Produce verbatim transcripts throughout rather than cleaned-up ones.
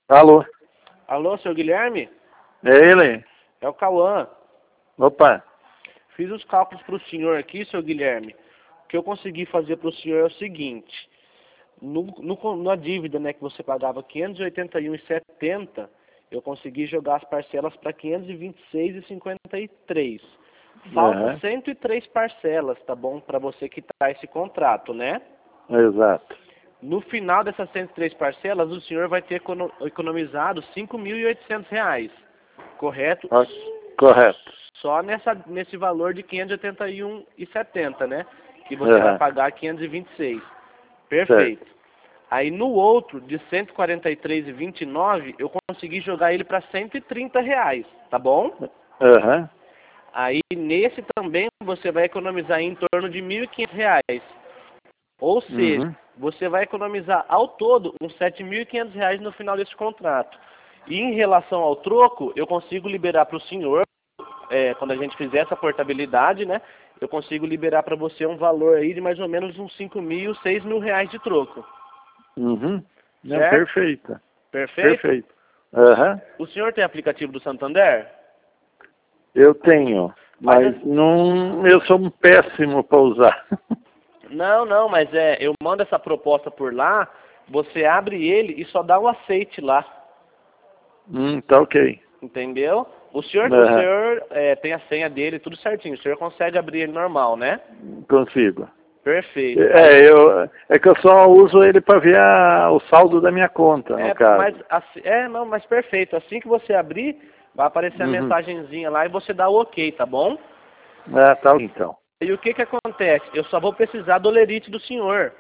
Alô? Alô, seu Guilherme? É ele? É o Cauã. Opa. Fiz os cálculos para o senhor aqui, seu Guilherme. O que eu consegui fazer para o senhor é o seguinte. No, no, na dívida, né, que você pagava quinhentos e oitenta e um reais e setenta centavos, eu consegui jogar as parcelas para quinhentos e vinte e seis reais e cinquenta e três centavos. Falta Uhum. cento e três parcelas, tá bom? Para você quitar esse contrato, né? Exato. No final dessas cento e três parcelas, o senhor vai ter econo economizado cinco mil e oitocentos reais, correto? Ah, correto. Só nessa, nesse valor de quinhentos e oitenta e um reais e setenta centavos, né? Que você Uhum. vai pagar quinhentos e vinte e seis. Perfeito. Certo. Aí no outro, de cento e quarenta e três reais e vinte e nove centavos, eu consegui jogar ele para cento e trinta reais, tá bom? Uhum. Aí nesse também você vai economizar em torno de mil e quinhentos reais. Ou seja, Uhum. você vai economizar ao todo uns sete mil e quinhentos reais no final desse contrato. E em relação ao troco, eu consigo liberar para o senhor, é, quando a gente fizer essa portabilidade, né? Eu consigo liberar para você um valor aí de mais ou menos uns cinco mil, seis mil reais de troco. Uhum. Não, Certo? perfeito. Perfeito? Perfeito. Uhum. O senhor tem aplicativo do Santander? Eu tenho, Faz mas assim. não, eu sou um péssimo para usar. Não, não, mas é, eu mando essa proposta por lá, você abre ele e só dá um aceite lá. hum, tá ok. Entendeu? O senhor, o Uhum. senhor é, tem a senha dele, tudo certinho. O senhor consegue abrir ele normal, né? Consigo. Perfeito. Aí, É, eu, é que eu só uso ele para ver a, o saldo da minha conta, no é, mas, caso. assim, é, não, mas perfeito. Assim que você abrir, vai aparecer a Uhum. mensagenzinha lá e você dá o ok, tá bom? Ah, tá ok, então. E o que que acontece? Eu só vou precisar do lerite do senhor,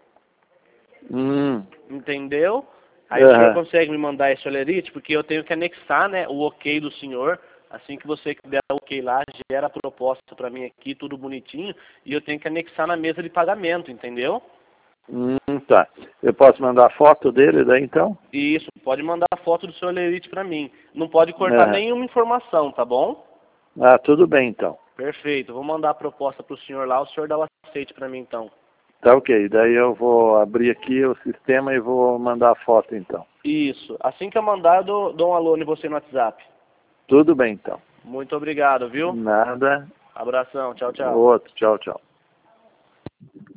Hum. entendeu? Aí o senhor Uhum. consegue me mandar esse olerite, porque eu tenho que anexar, né, o ok do senhor. Assim que você der o ok lá, gera a proposta para mim aqui, tudo bonitinho, e eu tenho que anexar na mesa de pagamento, entendeu? Hum, tá. Eu posso mandar foto dele daí então? Isso, pode mandar a foto do seu olerite para mim. Não pode cortar Uhum. nenhuma informação, tá bom? Ah, tudo bem então. Perfeito, vou mandar a proposta para o senhor lá, o senhor dá o aceite para mim então. Tá ok. Daí eu vou abrir aqui o sistema e vou mandar a foto então. Isso, assim que eu mandar, eu dou, dou um alô em você no WhatsApp. Tudo bem então. Muito obrigado, viu? Nada. Abração, tchau, tchau. Outro. Tchau, tchau.